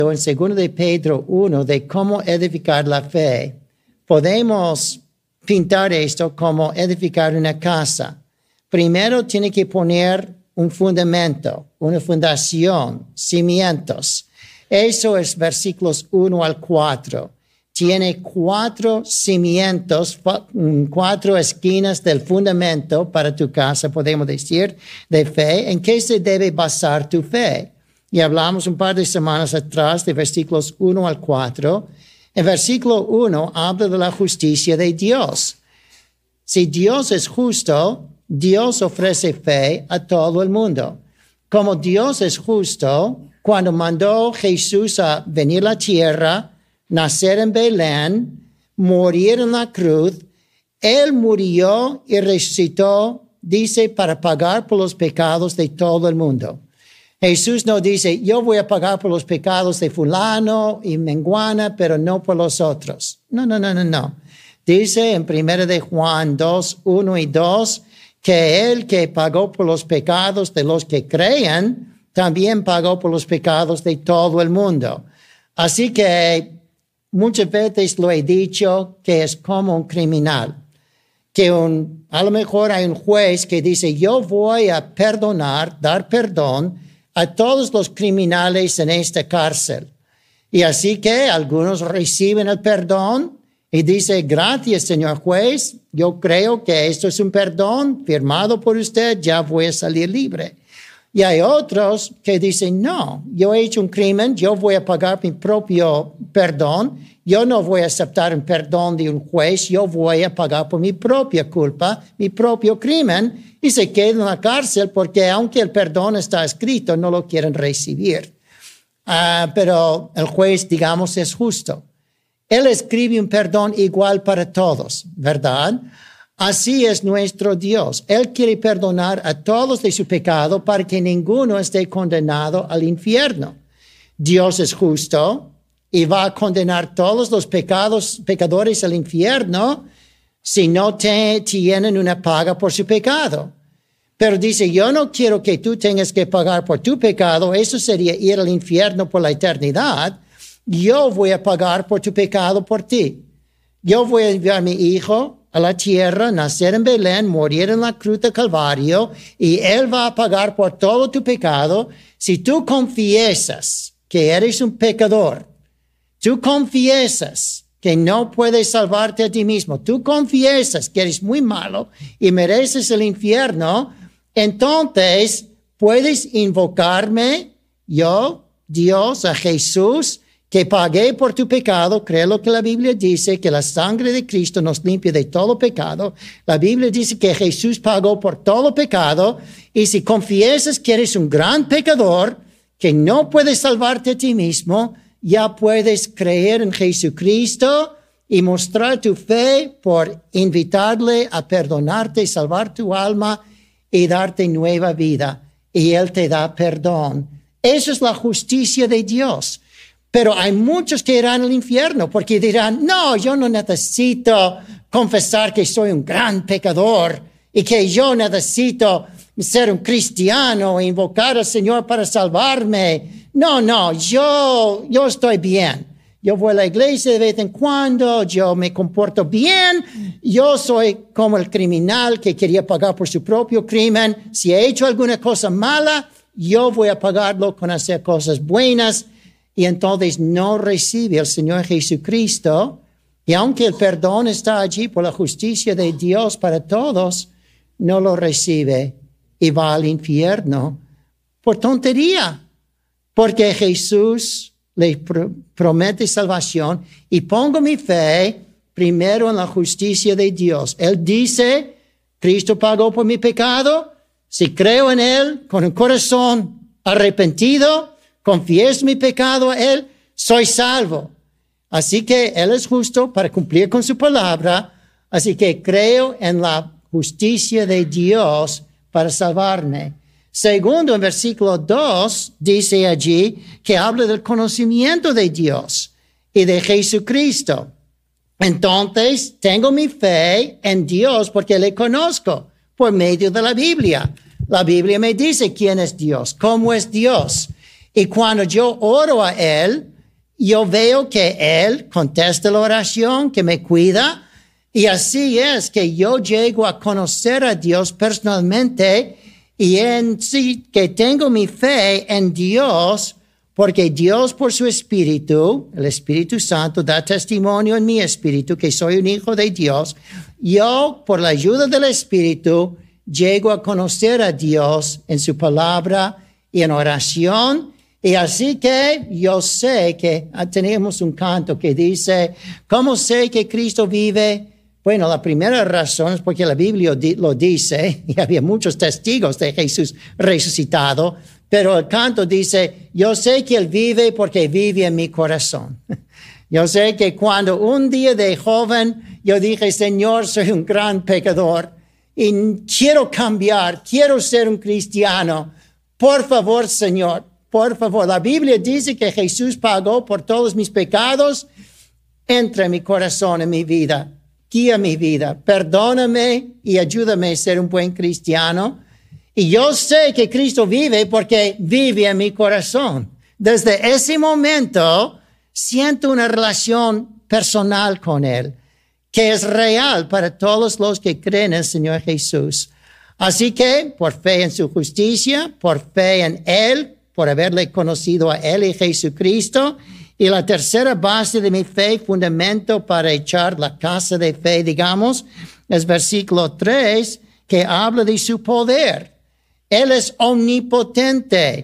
En 2 de Pedro 1 de cómo edificar la fe, podemos pintar esto como edificar una casa. Primero tiene que poner un fundamento, una fundación, cimientos. Eso es versículos 1 al 4. Tiene 4 cimientos, 4 esquinas del fundamento para tu casa, podemos decir, de fe. ¿En qué se debe basar tu fe? Y hablamos un par de semanas atrás de versículos 1 al 4. En versículo 1 habla de la justicia de Dios. Si Dios es justo, Dios ofrece fe a todo el mundo. Como Dios es justo, cuando mandó Jesús a venir a la tierra, nacer en Belén, morir en la cruz, Él murió y resucitó, dice, para pagar por los pecados de todo el mundo. Jesús no dice, yo voy a pagar por los pecados de fulano y menguana, pero no por los otros. No. Dice en 1 de Juan 2, 1 y 2, que Él que pagó por los pecados de los que creen, también pagó por los pecados de todo el mundo. Así que muchas veces lo he dicho que es como un criminal. Que a lo mejor hay un juez que dice, yo voy a perdonar, dar perdón a todos los criminales en esta cárcel. Y así que algunos reciben el perdón y dicen, gracias, señor juez, yo creo que esto es un perdón firmado por usted, ya voy a salir libre. Y hay otros que dicen, no, yo he hecho un crimen, yo voy a pagar mi propio perdón, yo no voy a aceptar un perdón de un juez, yo voy a pagar por mi propia culpa, mi propio crimen, y se quedan en la cárcel porque aunque el perdón está escrito, no lo quieren recibir. Pero el juez, digamos, es justo. Él escribe un perdón igual para todos, ¿verdad? Así es nuestro Dios. Él quiere perdonar a todos de su pecado para que ninguno esté condenado al infierno. Dios es justo y va a condenar todos los pecadores al infierno si no tienen una paga por su pecado. Pero dice, yo no quiero que tú tengas que pagar por tu pecado. Eso sería ir al infierno por la eternidad. Yo voy a pagar por tu pecado por ti. Yo voy a enviar a mi hijo a la tierra, nacer en Belén, morir en la cruz del Calvario, y Él va a pagar por todo tu pecado. Si tú confiesas que eres un pecador, tú confiesas que no puedes salvarte a ti mismo, tú confiesas que eres muy malo y mereces el infierno, entonces puedes invocarme, yo, Dios, a Jesús, que pagué por tu pecado. Creo lo que la Biblia dice, que la sangre de Cristo nos limpia de todo pecado. La Biblia dice que Jesús pagó por todo pecado. Y si confiesas que eres un gran pecador, que no puedes salvarte a ti mismo, ya puedes creer en Jesucristo y mostrar tu fe por invitarle a perdonarte, salvar tu alma y darte nueva vida. Y Él te da perdón. Eso es la justicia de Dios. Pero hay muchos que irán al infierno porque dirán, no, yo no necesito confesar que soy un gran pecador y que yo necesito ser un cristiano e invocar al Señor para salvarme. No, yo estoy bien. Yo voy a la iglesia de vez en cuando, yo me comporto bien. Yo soy como el criminal que quería pagar por su propio crimen. Si he hecho alguna cosa mala, yo voy a pagarlo con hacer cosas buenas. Y entonces no recibe al Señor Jesucristo. Y aunque el perdón está allí por la justicia de Dios para todos, no lo recibe y va al infierno por tontería. Porque Jesús le promete salvación y pongo mi fe primero en la justicia de Dios. Él dice, Cristo pagó por mi pecado. Si creo en Él con un corazón arrepentido, confieso mi pecado a Él, soy salvo. Así que Él es justo para cumplir con su palabra. Así que creo en la justicia de Dios para salvarme. Segundo, en versículo 2, dice allí que habla del conocimiento de Dios y de Jesucristo. Entonces, tengo mi fe en Dios porque le conozco por medio de la Biblia. La Biblia me dice quién es Dios, cómo es Dios. Y cuando yo oro a Él, yo veo que Él contesta la oración, que me cuida, y así es que yo llego a conocer a Dios personalmente y en sí que tengo mi fe en Dios, porque Dios por su Espíritu, el Espíritu Santo, da testimonio en mi espíritu que soy un hijo de Dios. Yo, por la ayuda del Espíritu, llego a conocer a Dios en su palabra y en oración. Y así que yo sé que tenemos un canto que dice, ¿cómo sé que Cristo vive? Bueno, la primera razón es porque la Biblia lo dice, y había muchos testigos de Jesús resucitado, pero el canto dice, yo sé que Él vive porque vive en mi corazón. Yo sé que cuando un día de joven yo dije, Señor, soy un gran pecador y quiero cambiar, quiero ser un cristiano. Por favor, Señor, por favor. La Biblia dice que Jesús pagó por todos mis pecados. Entra en mi corazón, en mi vida. Guía mi vida. Perdóname y ayúdame a ser un buen cristiano. Y yo sé que Cristo vive porque vive en mi corazón. Desde ese momento siento una relación personal con Él, que es real para todos los que creen en el Señor Jesús. Así que, por fe en su justicia, por fe en Él, por haberle conocido a Él y Jesucristo, y la tercera base de mi fe, fundamento para echar la casa de fe, digamos, es versículo 3, que habla de su poder. Él es omnipotente.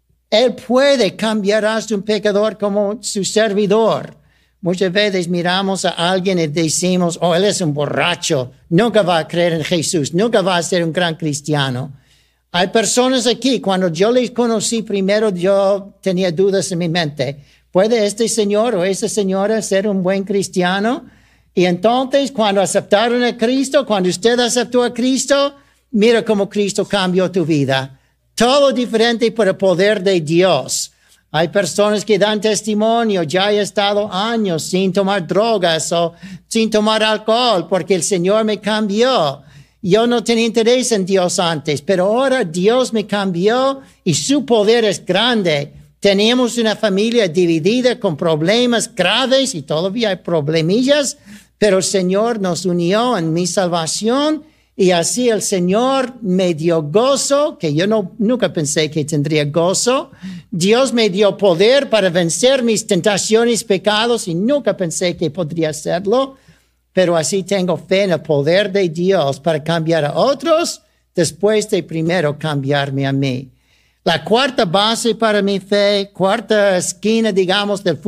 Él puede cambiar hasta un pecador como su servidor. Muchas veces miramos a alguien y decimos, oh, él es un borracho, nunca va a creer en Jesús, nunca va a ser un gran cristiano. Hay personas aquí, cuando yo les conocí primero, yo tenía dudas en mi mente. ¿Puede este señor o esa señora ser un buen cristiano? Y entonces, cuando aceptaron a Cristo, cuando usted aceptó a Cristo, mira cómo Cristo cambió tu vida. Todo diferente por el poder de Dios. Hay personas que dan testimonio, ya he estado años sin tomar drogas o sin tomar alcohol porque el Señor me cambió. Yo no tenía interés en Dios antes, pero ahora Dios me cambió y su poder es grande. Teníamos una familia dividida con problemas graves y todavía hay problemillas, pero el Señor nos unió en mi salvación y así el Señor me dio gozo, que yo nunca pensé que tendría gozo. Dios me dio poder para vencer mis tentaciones, pecados y nunca pensé que podría hacerlo. Pero así tengo fe en el poder de Dios para cambiar a otros después de primero cambiarme a mí. La cuarta base para mi fe, cuarta esquina, digamos, de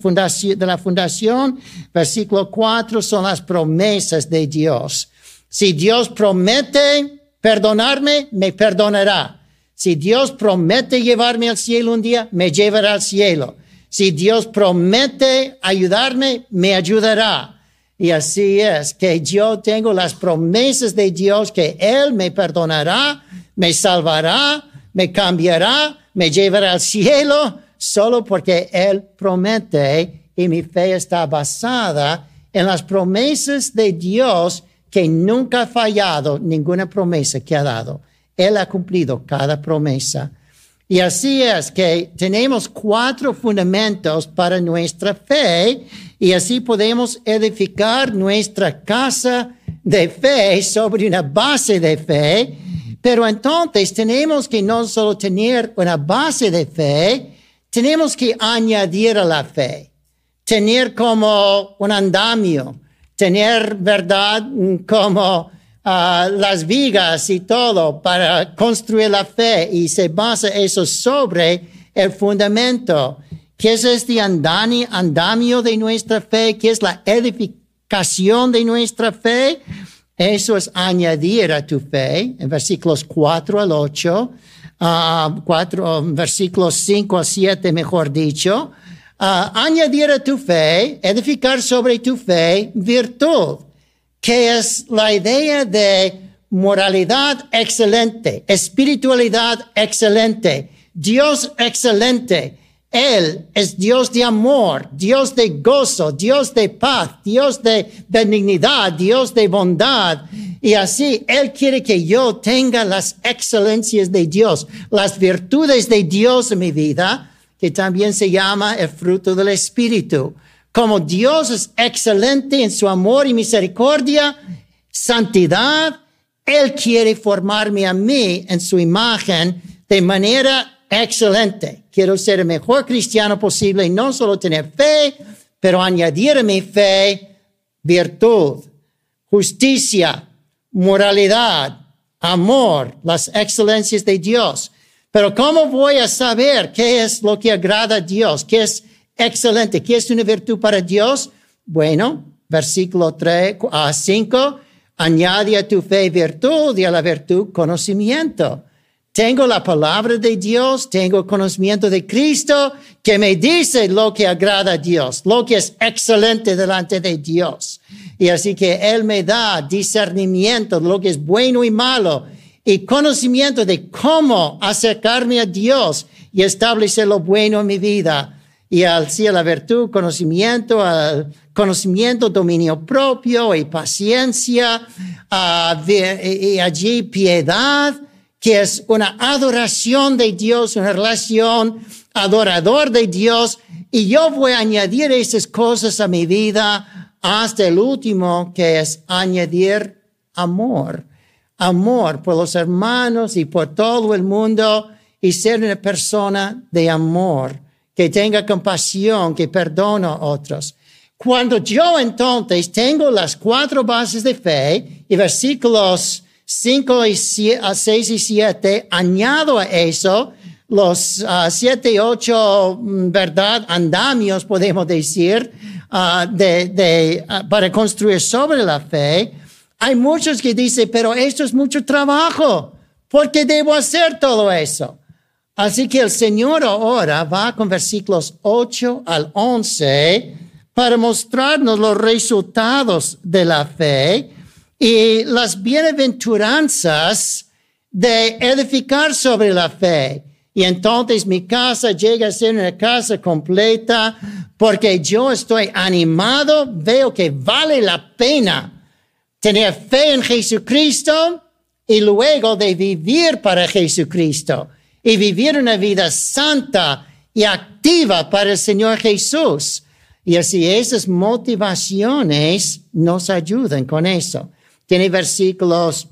la fundación, versículo 4, son las promesas de Dios. Si Dios promete perdonarme, me perdonará. Si Dios promete llevarme al cielo un día, me llevará al cielo. Si Dios promete ayudarme, me ayudará. Y así es que yo tengo las promesas de Dios que Él me perdonará, me salvará, me cambiará, me llevará al cielo, solo porque Él promete y mi fe está basada en las promesas de Dios que nunca ha fallado ninguna promesa que ha dado. Él ha cumplido cada promesa. Y así es que tenemos 4 fundamentos para nuestra fe y así podemos edificar nuestra casa de fe sobre una base de fe. Pero entonces tenemos que no solo tener una base de fe, tenemos que añadir a la fe, tener como un andamio, tener verdad como las vigas y todo para construir la fe y se basa eso sobre el fundamento. ¿Qué es este andamio de nuestra fe? ¿Qué es la edificación de nuestra fe? Eso es añadir a tu fe, en versículos 4 al 8, versículos 5 al 7, mejor dicho. Añadir a tu fe, edificar sobre tu fe, virtud, que es la idea de moralidad excelente, espiritualidad excelente, Dios excelente. Él es Dios de amor, Dios de gozo, Dios de paz, Dios de benignidad, Dios de bondad. Y así Él quiere que yo tenga las excelencias de Dios, las virtudes de Dios en mi vida. que también se llama el fruto del Espíritu. Como Dios es excelente en su amor y misericordia, santidad, Él quiere formarme a mí en su imagen de manera excelente. Quiero ser el mejor cristiano posible y no solo tener fe, pero añadir a mi fe virtud, justicia, moralidad, amor, las excelencias de Dios. Pero ¿cómo voy a saber qué es lo que agrada a Dios? ¿Qué es excelente? ¿Qué es una virtud para Dios? Bueno, versículo 5, añade a tu fe virtud y a la virtud conocimiento. Tengo la palabra de Dios, tengo conocimiento de Cristo que me dice lo que agrada a Dios, lo que es excelente delante de Dios. Y así que Él me da discernimiento de lo que es bueno y malo y conocimiento de cómo acercarme a Dios y establecer lo bueno en mi vida. Y así a la virtud, conocimiento, al conocimiento, dominio propio y paciencia, y allí piedad, que es una adoración de Dios, una relación adorador de Dios. Y yo voy a añadir esas cosas a mi vida hasta el último, que es añadir amor. Amor por los hermanos y por todo el mundo y ser una persona de amor, que tenga compasión, que perdona a otros. Cuando yo entonces tengo las 4 bases de fe y versículos 5 y 6 y 7, añado a eso los 7 y 8, ¿verdad? Andamios, podemos decir, para construir sobre la fe. Hay muchos que dicen, pero esto es mucho trabajo. ¿Por qué debo hacer todo eso? Así que el Señor ahora va con versículos 8 al 11 para mostrarnos los resultados de la fe y las bienaventuranzas de edificar sobre la fe. Y entonces mi casa llega a ser una casa completa porque yo estoy animado, veo que vale la pena tener fe en Jesucristo y luego de vivir para Jesucristo y vivir una vida santa y activa para el Señor Jesús. Y así esas motivaciones nos ayudan con eso. Tiene versículos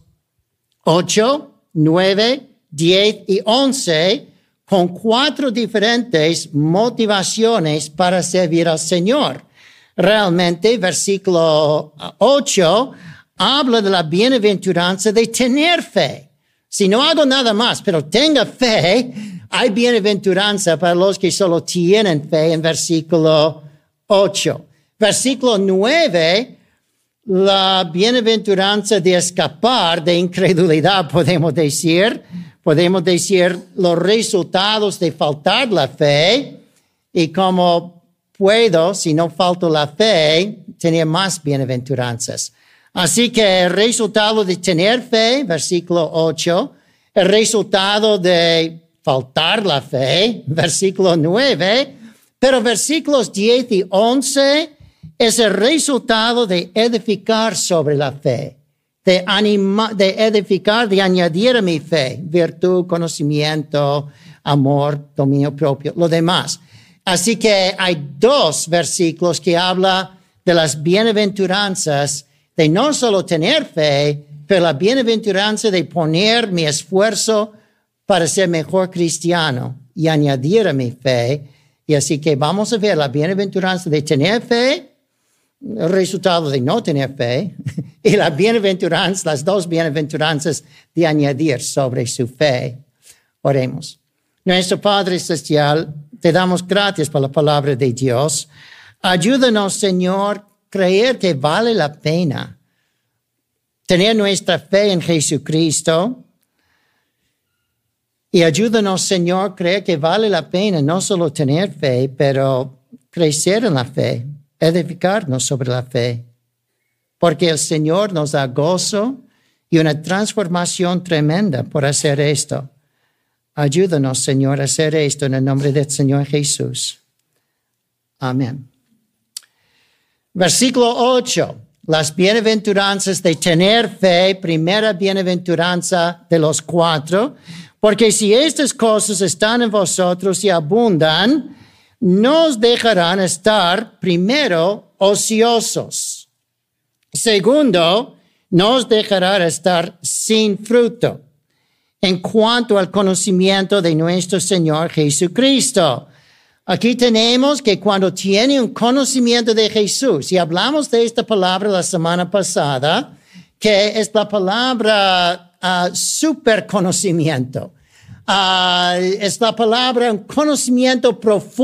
8, 9, 10 y 11 con 4 diferentes motivaciones para servir al Señor. Realmente, versículo 8 habla de la bienaventuranza de tener fe. Si no hago nada más, pero tenga fe, hay bienaventuranza para los que solo tienen fe en versículo 8. Versículo 9, la bienaventuranza de escapar de incredulidad, podemos decir los resultados de faltar la fe y cómo puedo, si no falto la fe, tener más bienaventuranzas. Así que el resultado de tener fe, versículo 8, el resultado de faltar la fe, versículo 9, pero versículos 10 y 11 es el resultado de edificar sobre la fe, de edificar, de añadir a mi fe, virtud, conocimiento, amor, dominio propio, lo demás. Así que hay 2 versículos que habla de las bienaventuranzas de no solo tener fe, pero la bienaventuranza de poner mi esfuerzo para ser mejor cristiano y añadir a mi fe. Y así que vamos a ver la bienaventuranza de tener fe, el resultado de no tener fe, y la bienaventuranza, las 2 bienaventuranzas de añadir sobre su fe. Oremos. Nuestro Padre Celestial, te damos gracias por la palabra de Dios. Ayúdanos, Señor, creer que vale la pena tener nuestra fe en Jesucristo. Y ayúdanos, Señor, creer que vale la pena no solo tener fe, pero crecer en la fe, edificarnos sobre la fe. Porque el Señor nos da gozo y una transformación tremenda por hacer esto. Ayúdanos, Señor, a hacer esto en el nombre del Señor Jesús. Amén. Versículo 8. las bienaventuranzas de tener fe, primera bienaventuranza de los 4, porque si estas cosas están en vosotros y abundan, no os dejarán estar, primero, ociosos. Segundo, no os dejarán estar sin fruto en cuanto al conocimiento de nuestro Señor Jesucristo. Aquí tenemos que cuando tiene un conocimiento de Jesús, y hablamos de esta palabra la semana pasada, que es la palabra super conocimiento. Es la palabra un conocimiento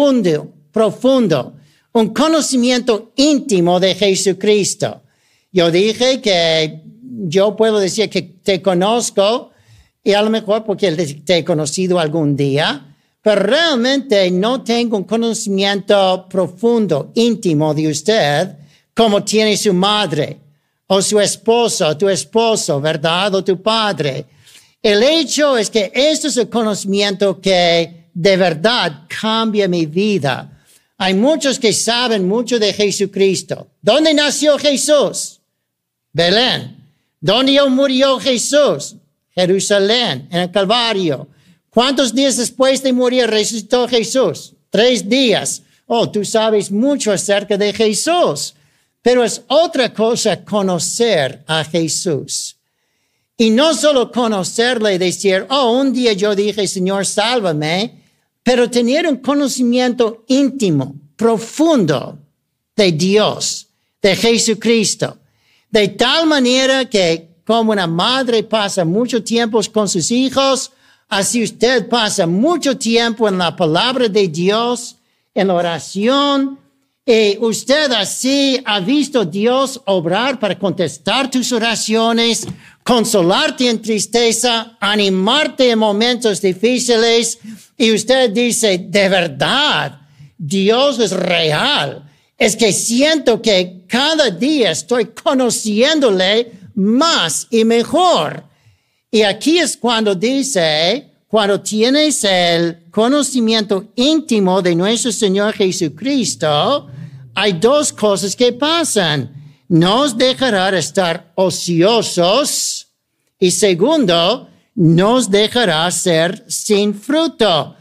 profundo, un conocimiento íntimo de Jesucristo. Yo dije que yo puedo decir que te conozco, y a lo mejor porque te he conocido algún día, pero realmente no tengo un conocimiento profundo, íntimo de usted, como tiene su madre, o su esposo, tu esposo, ¿verdad? O tu padre. El hecho es que este es el conocimiento que de verdad cambia mi vida. Hay muchos que saben mucho de Jesucristo. ¿Dónde nació Jesús? Belén. ¿Dónde murió Jesús? Jerusalén, en el Calvario. ¿Cuántos días después de morir resucitó Jesús? 3 días. Oh, tú sabes mucho acerca de Jesús. Pero es otra cosa conocer a Jesús. Y no solo conocerle y decir, oh, un día yo dije, Señor, sálvame, pero tener un conocimiento íntimo, profundo de Dios, de Jesucristo. De tal manera que como una madre pasa mucho tiempo con sus hijos, así usted pasa mucho tiempo en la palabra de Dios, en la oración, y usted así ha visto a Dios obrar para contestar tus oraciones, consolarte en tristeza, animarte en momentos difíciles, y usted dice, de verdad, Dios es real. Es que siento que cada día estoy conociéndole más y mejor. Y aquí es cuando dice, cuando tienes el conocimiento íntimo de nuestro Señor Jesucristo, hay 2 cosas que pasan. No os dejará estar ociosos y segundo, no os dejará ser sin fruto.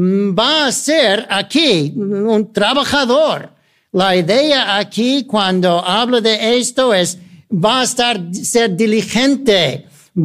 Va a ser aquí un trabajador. La idea aquí cuando hablo de esto es va a ser diligente,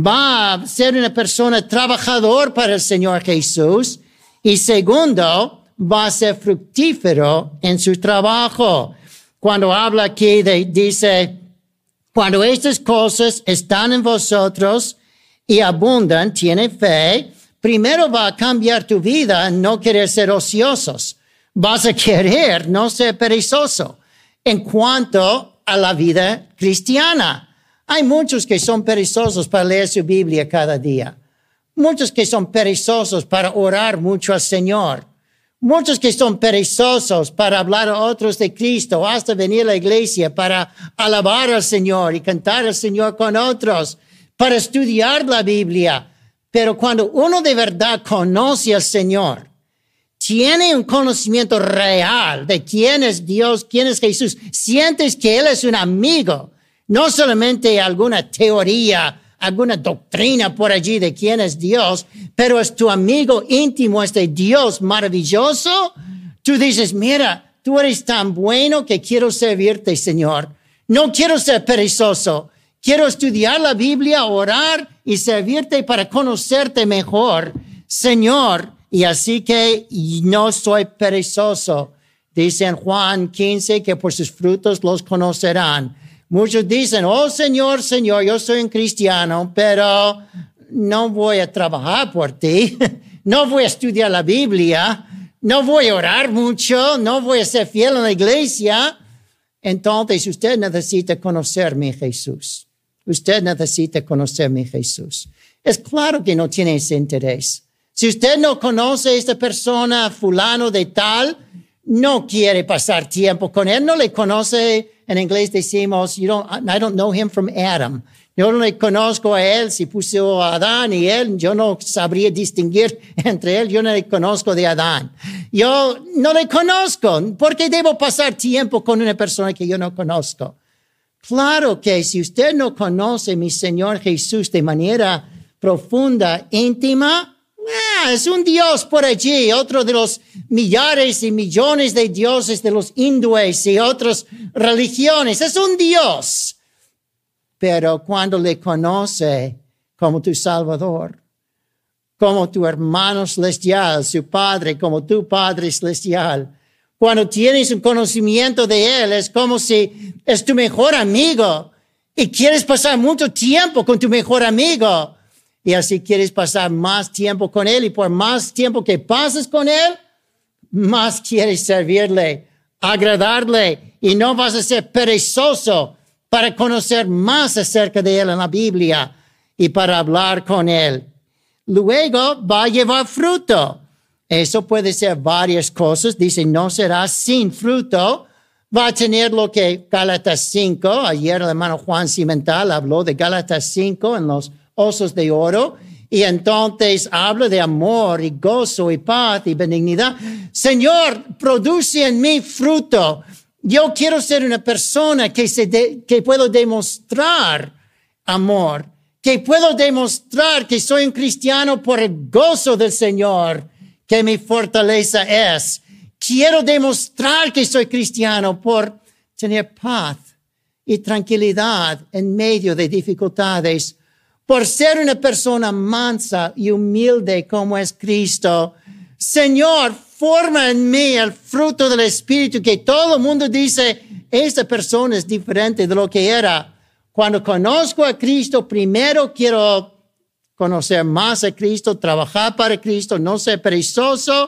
va a ser una persona trabajador para el Señor Jesús y segundo, va a ser fructífero en su trabajo. Cuando habla aquí, dice, cuando estas cosas están en vosotros y abundan, tiene fe, primero va a cambiar tu vida, no querer ser ociosos. Vas a querer no ser perezoso en cuanto a la vida cristiana. Hay muchos que son perezosos para leer su Biblia cada día. Muchos que son perezosos para orar mucho al Señor. Muchos que son perezosos para hablar a otros de Cristo, hasta venir a la iglesia para alabar al Señor y cantar al Señor con otros, para estudiar la Biblia. Pero cuando uno de verdad conoce al Señor, tiene un conocimiento real de quién es Dios, quién es Jesús, sientes que Él es un amigo, no solamente alguna teoría, alguna doctrina por allí de quién es Dios, pero es tu amigo íntimo, este Dios maravilloso. Tú dices, mira, tú eres tan bueno que quiero servirte, Señor. No quiero ser perezoso. Quiero estudiar la Biblia, orar y servirte para conocerte mejor, Señor. Y así que no soy perezoso. Dice en Juan 15 que por sus frutos los conocerán. Muchos dicen, oh Señor, Señor, yo soy un cristiano, pero no voy a trabajar por ti. No voy a estudiar la Biblia. No voy a orar mucho. No voy a ser fiel en la iglesia. Entonces usted necesita conocerme, Jesús. Usted necesita conocerme, Jesús. Es claro que no tiene ese interés. Si usted no conoce a esta persona, fulano de tal, no quiere pasar tiempo con él, no le conoce. En inglés decimos, I don't know him from Adam. Yo no le conozco a él, si puso a Adán y él, yo no sabría distinguir entre él, yo no le conozco de Adán. Yo no le conozco, ¿por qué debo pasar tiempo con una persona que yo no conozco? Claro que si usted no conoce mi Señor Jesús de manera profunda, íntima, es un Dios por allí, otro de los millares y millones de dioses de los hindúes y otras religiones. Es un Dios. Pero cuando le conoce como tu Salvador, como tu hermano celestial, su Padre, como tu Padre celestial, cuando tienes un conocimiento de Él, es como si es tu mejor amigo y quieres pasar mucho tiempo con tu mejor amigo. Y así quieres pasar más tiempo con Él y por más tiempo que pases con Él, más quieres servirle, agradarle y no vas a ser perezoso para conocer más acerca de Él en la Biblia y para hablar con Él. Luego va a llevar fruto. Eso puede ser varias cosas. Dice, no será sin fruto. Va a tener lo que Gálatas 5, ayer el hermano Juan Cimental habló de Gálatas 5 en los osos de oro, y entonces habla de amor y gozo y paz y benignidad. Señor, produce en mí fruto. Yo quiero ser una persona que puedo demostrar amor, que puedo demostrar que soy un cristiano por el gozo del Señor, que mi fortaleza es. Quiero demostrar que soy cristiano por tener paz y tranquilidad en medio de dificultades, por ser una persona mansa y humilde como es Cristo. Señor, forma en mí el fruto del Espíritu, que todo el mundo dice, esta persona es diferente de lo que era. Cuando conozco a Cristo, primero quiero conocer más a Cristo, trabajar para Cristo, no ser perezoso,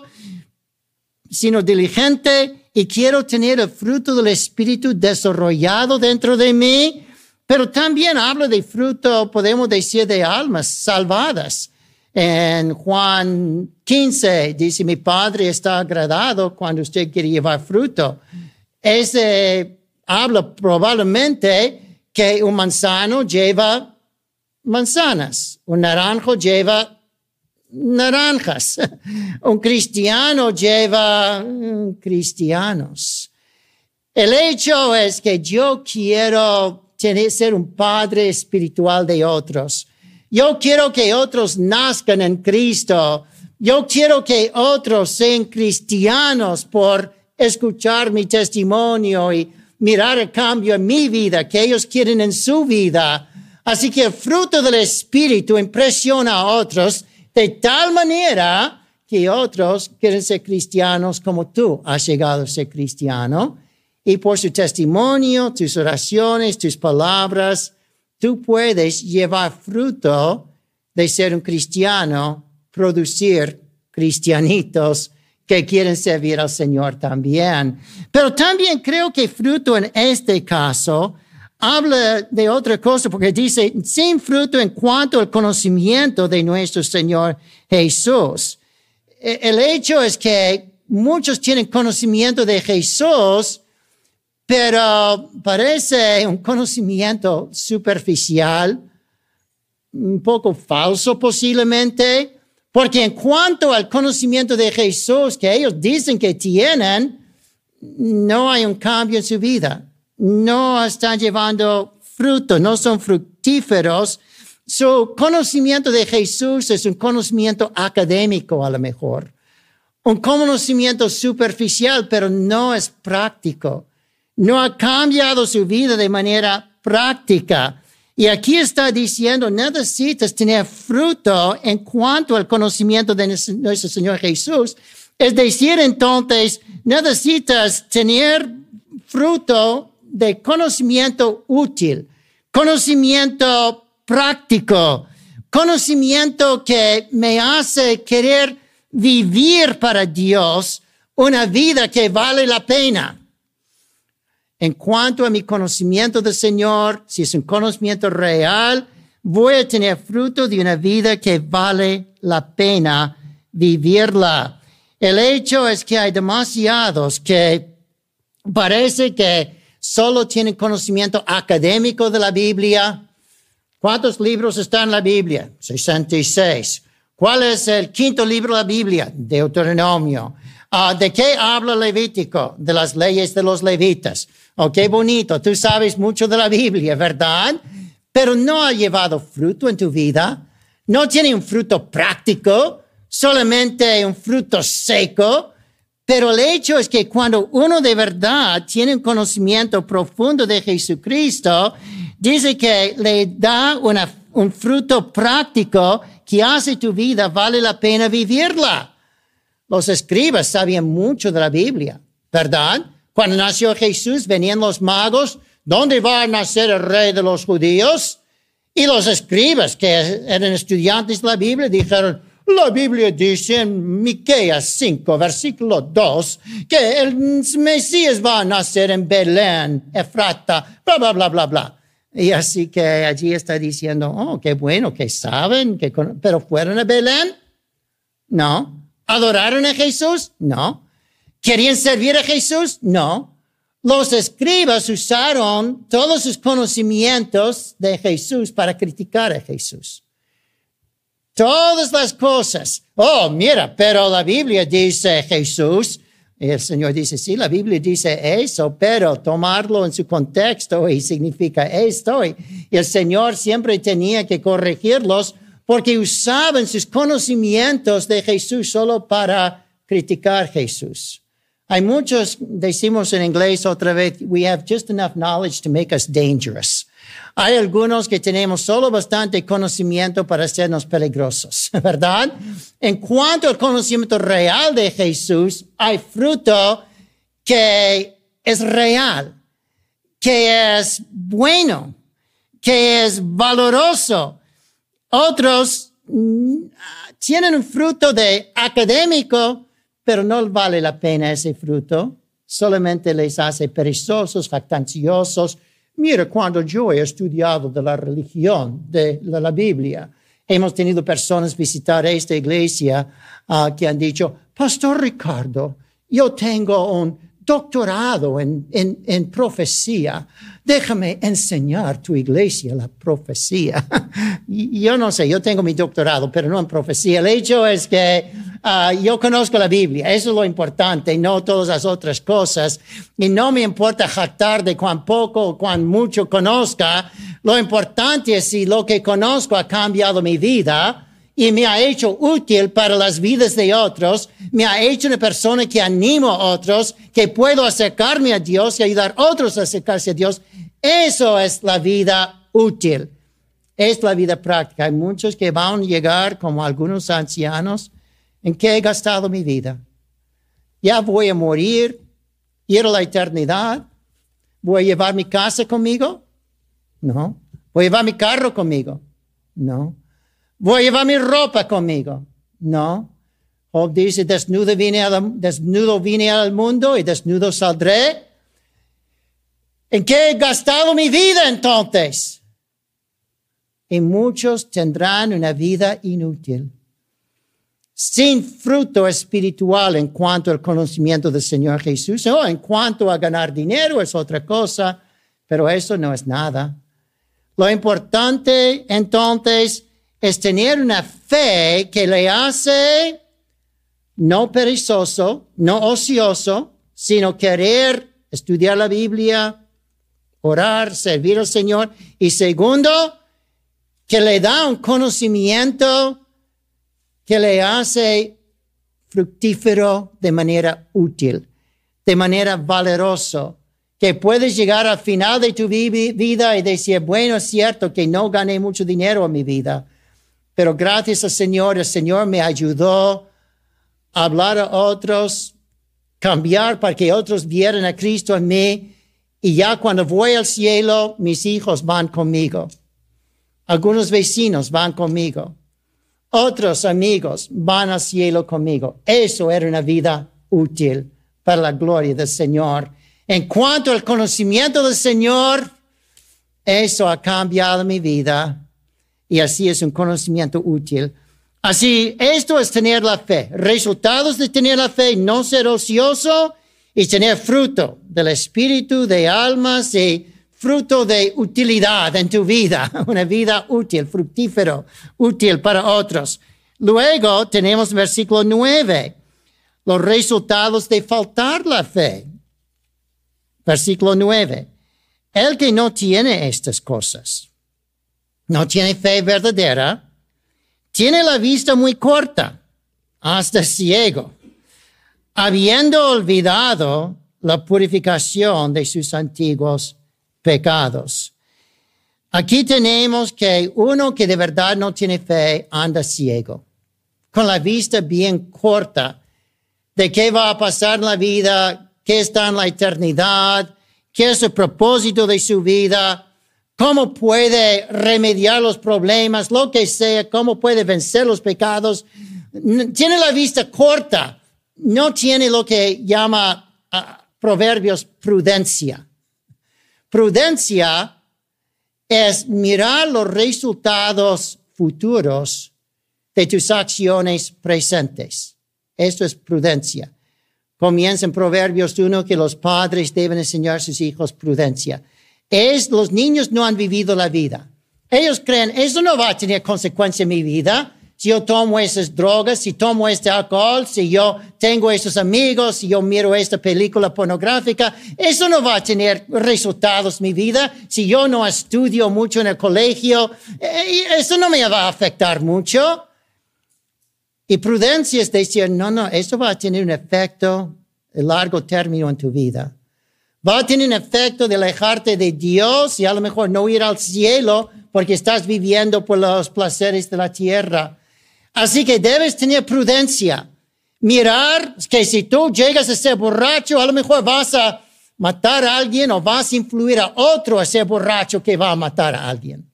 sino diligente, y quiero tener el fruto del Espíritu desarrollado dentro de mí. Pero también habla de fruto, podemos decir, de almas salvadas. En Juan 15 dice, mi Padre está agradado cuando usted quiere llevar fruto. Ese habla probablemente que un manzano lleva manzanas, un naranjo lleva naranjas, un cristiano lleva cristianos. El hecho es que yo quiero ser un padre espiritual de otros. Yo quiero que otros nazcan en Cristo. Yo quiero que otros sean cristianos por escuchar mi testimonio y mirar el cambio en mi vida que ellos quieren en su vida. Así que el fruto del Espíritu impresiona a otros de tal manera que otros quieren ser cristianos como tú has llegado a ser cristiano. Y por su testimonio, tus oraciones, tus palabras, tú puedes llevar fruto de ser un cristiano, producir cristianitos que quieren servir al Señor también. Pero también creo que fruto en este caso habla de otra cosa, porque dice, sin fruto en cuanto al conocimiento de nuestro Señor Jesús. El hecho es que muchos tienen conocimiento de Jesús, pero parece un conocimiento superficial, un poco falso posiblemente, porque en cuanto al conocimiento de Jesús que ellos dicen que tienen, no hay un cambio en su vida. No están llevando fruto, no son fructíferos. Su conocimiento de Jesús es un conocimiento académico a lo mejor, un conocimiento superficial, pero no es práctico. No ha cambiado su vida de manera práctica. Y aquí está diciendo, necesitas tener fruto en cuanto al conocimiento de nuestro Señor Jesús. Es decir, entonces, necesitas tener fruto de conocimiento útil, conocimiento práctico, conocimiento que me hace querer vivir para Dios una vida que vale la pena. En cuanto a mi conocimiento del Señor, si es un conocimiento real, voy a tener fruto de una vida que vale la pena vivirla. El hecho es que hay demasiados que parece que solo tienen conocimiento académico de la Biblia. ¿Cuántos libros están en la Biblia? 66. ¿Cuál es el quinto libro de la Biblia? Deuteronomio. ¿De qué habla Levítico? De las leyes de los levitas. Oh, qué bonito. Tú sabes mucho de la Biblia, ¿verdad? Pero no ha llevado fruto en tu vida. No tiene un fruto práctico, solamente un fruto seco. Pero el hecho es que cuando uno de verdad tiene un conocimiento profundo de Jesucristo, dice que le da un fruto práctico que hace tu vida vale la pena vivirla. Los escribas sabían mucho de la Biblia, ¿verdad? Cuando nació Jesús, venían los magos. ¿Dónde va a nacer el rey de los judíos? Y los escribas, que eran estudiantes de la Biblia, dijeron, la Biblia dice en Miqueas 5, versículo 2, que el Mesías va a nacer en Belén, Efrata, bla, bla, bla, bla, bla. Y así que allí está diciendo, oh, qué bueno que saben, pero ¿fueron a Belén? No. ¿Adoraron a Jesús? No. ¿Querían servir a Jesús? No. Los escribas usaron todos sus conocimientos de Jesús para criticar a Jesús. Todas las cosas. Oh, mira, pero la Biblia dice Jesús. Y el Señor dice, sí, la Biblia dice eso, pero tomarlo en su contexto y significa esto. Y el Señor siempre tenía que corregirlos porque usaban sus conocimientos de Jesús solo para criticar a Jesús. Hay muchos, decimos en inglés otra vez, we have just enough knowledge to make us dangerous. Hay algunos que tenemos solo bastante conocimiento para hacernos peligrosos, ¿verdad? En cuanto al conocimiento real de Jesús, hay fruto que es real, que es bueno, que es valoroso. Otros tienen un fruto de académico, pero no vale la pena ese fruto. Solamente les hace perezosos, jactanciosos. Mira, cuando yo he estudiado de la religión, de la Biblia, hemos tenido personas visitar esta iglesia que han dicho, Pastor Ricardo, yo tengo un doctorado en profecía. Déjame enseñar tu iglesia la profecía. Yo no sé, yo tengo mi doctorado, pero no en profecía. El hecho es que yo conozco la Biblia. Eso es lo importante, no todas las otras cosas. Y no me importa jactar de cuán poco o cuán mucho conozca. Lo importante es si lo que conozco ha cambiado mi vida y me ha hecho útil para las vidas de otros, me ha hecho una persona que animo a otros, que puedo acercarme a Dios y ayudar a otros a acercarse a Dios. Eso es la vida útil. Es la vida práctica. Hay muchos que van a llegar como algunos ancianos. ¿En qué he gastado mi vida? Ya voy a morir, ir a la eternidad. ¿Voy a llevar mi casa conmigo? No. ¿Voy a llevar mi carro conmigo? No. ¿Voy a llevar mi ropa conmigo? No. Job dice, desnudo vine al mundo y desnudo saldré. ¿En qué he gastado mi vida entonces? Y muchos tendrán una vida inútil, sin fruto espiritual en cuanto al conocimiento del Señor Jesús. O en cuanto a ganar dinero es otra cosa, pero eso no es nada. Lo importante entonces es tener una fe que le hace no perezoso, no ocioso, sino querer estudiar la Biblia, orar, servir al Señor. Y segundo, que le da un conocimiento que le hace fructífero de manera útil, de manera valerosa, que puedes llegar al final de tu vida y decir, bueno, es cierto que no gané mucho dinero en mi vida, pero gracias al Señor, el Señor me ayudó a hablar a otros, cambiar para que otros vieran a Cristo en mí. Y ya cuando voy al cielo, mis hijos van conmigo. Algunos vecinos van conmigo. Otros amigos van al cielo conmigo. Eso era una vida útil para la gloria del Señor. En cuanto al conocimiento del Señor, eso ha cambiado mi vida. Y así es un conocimiento útil. Así, esto es tener la fe. Resultados de tener la fe, no ser ocioso y tener fruto del espíritu, de almas y fruto de utilidad en tu vida. Una vida útil, fructífero, útil para otros. Luego tenemos versículo 9. los resultados de faltar la fe. Versículo 9. El que no tiene estas cosas, no tiene fe verdadera, tiene la vista muy corta, hasta ciego, habiendo olvidado la purificación de sus antiguos pecados. Aquí tenemos que uno que de verdad no tiene fe anda ciego, con la vista bien corta de qué va a pasar en la vida, qué está en la eternidad, qué es el propósito de su vida, cómo puede remediar los problemas, lo que sea, cómo puede vencer los pecados. Tiene la vista corta, no tiene lo que llama Proverbios prudencia. Prudencia es mirar los resultados futuros de tus acciones presentes. Esto es prudencia. Comienza en Proverbios 1 que los padres deben enseñar a sus hijos prudencia. Los niños no han vivido la vida. Ellos creen, eso no va a tener consecuencia en mi vida. Si yo tomo esas drogas, si tomo este alcohol, si yo tengo esos amigos, si yo miro esta película pornográfica, eso no va a tener resultados en mi vida. Si yo no estudio mucho en el colegio, eso no me va a afectar mucho. Y prudencia es decir, no, eso va a tener un efecto de largo término en tu vida. Va a tener un efecto de alejarte de Dios y a lo mejor no ir al cielo porque estás viviendo por los placeres de la tierra. Así que debes tener prudencia. Mirar que si tú llegas a ser borracho, a lo mejor vas a matar a alguien o vas a influir a otro a ser borracho que va a matar a alguien.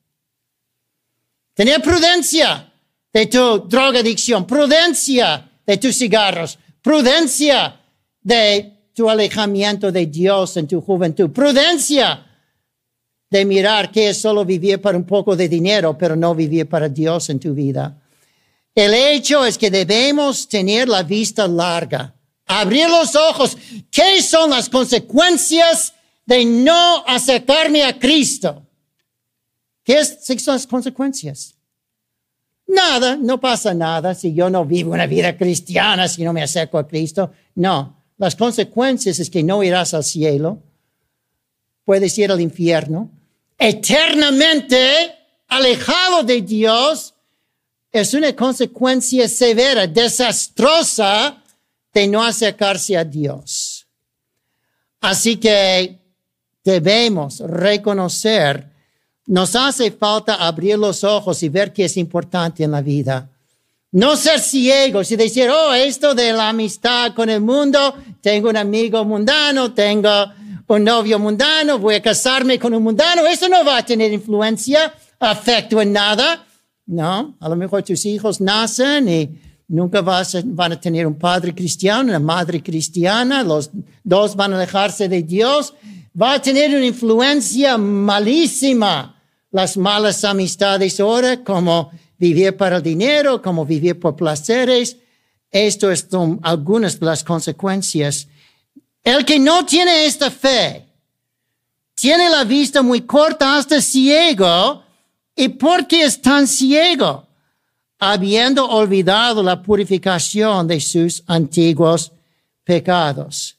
Tener prudencia de tu drogadicción, prudencia de tus cigarros, prudencia de tu alejamiento de Dios en tu juventud, prudencia de mirar que es solo vivir para un poco de dinero, pero no vivir para Dios en tu vida. El hecho es que debemos tener la vista larga, abrir los ojos. ¿Qué son las consecuencias de no acercarme a Cristo? ¿Qué son las consecuencias? Nada, no pasa nada si yo no vivo una vida cristiana, si no me acerco a Cristo. No, las consecuencias es que no irás al cielo, puedes ir al infierno, eternamente alejado de Dios. Es una consecuencia severa, desastrosa de no acercarse a Dios. Así que debemos reconocer, nos hace falta abrir los ojos y ver qué es importante en la vida. No ser ciegos y decir, esto de la amistad con el mundo, tengo un amigo mundano, tengo un novio mundano, voy a casarme con un mundano, eso no va a tener influencia, afecto en nada. No, a lo mejor tus hijos nacen y nunca van a tener un padre cristiano, una madre cristiana, los dos van a alejarse de Dios. Va a tener una influencia malísima las malas amistades ahora, como vivir para el dinero, como vivir por placeres. Esto son algunas de las consecuencias. El que no tiene esta fe, tiene la vista muy corta hasta ciego. ¿Y por qué es tan ciego? Habiendo olvidado la purificación de sus antiguos pecados.